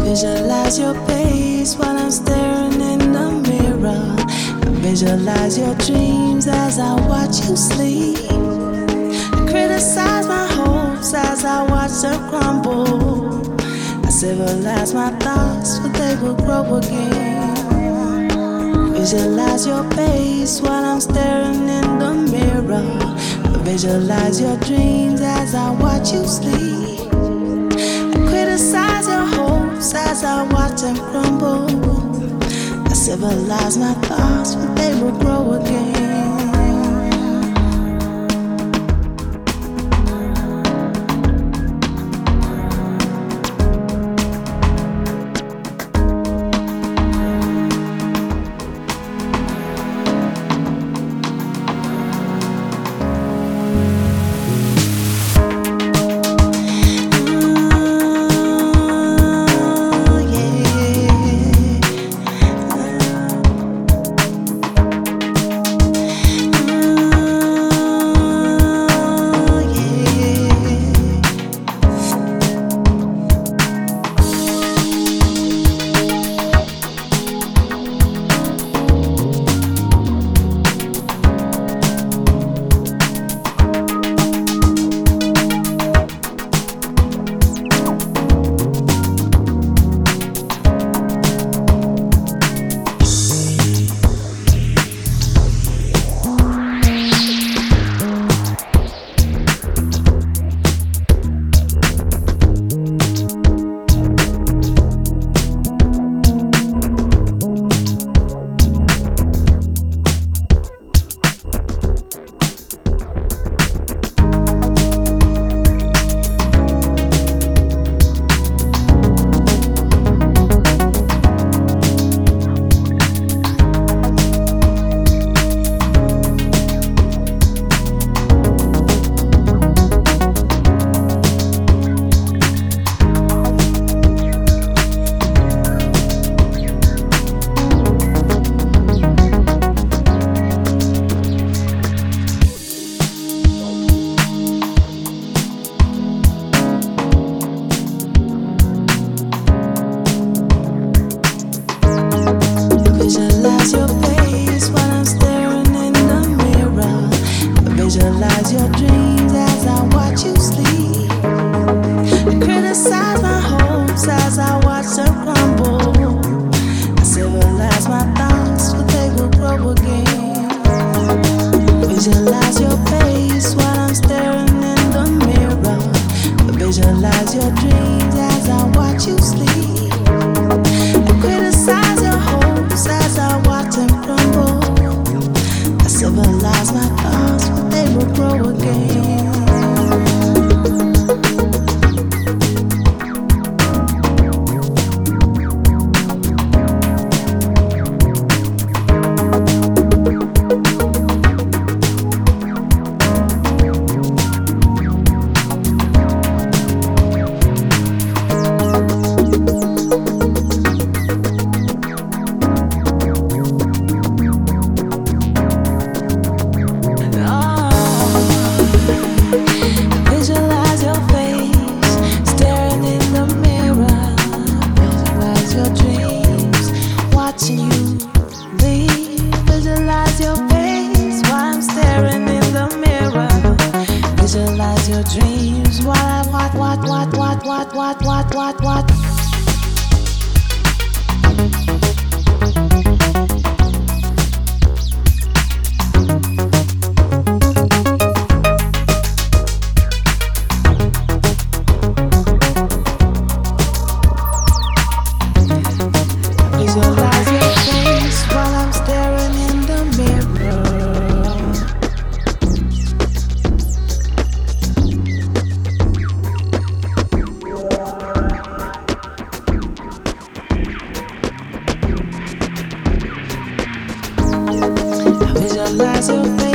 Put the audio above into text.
Visualize your face while I'm staring in the mirror. I visualize your dreams as I watch you sleep. I criticize my hopes as I watch them crumble. I civilize my thoughts, but they will grow again. Visualize your face while I'm staring in the mirror. I visualize your dreams as I watch you sleep. I criticize your hopes as I watch them crumble. I civilize my thoughts, but they will grow again. Visualize your face while I'm staring in the mirror. Visualize your dreams as I watch you sleep. I criticize my hopes as I watch them crumble. I civilize my thoughts, but they will grow again. Visualize your face while I'm staring in the mirror. Visualize your dreams as I watch you sleep. I criticize your hopes as I watch them crumble. I civilize my thoughts, but they will grow again. Visualize your face staring in the mirror. Visualize your dreams watching you leave. Visualize your face while I'm staring in the mirror. Visualize your dreams while I what. Visualize your face while I'm staring in the mirror. Visualize your face.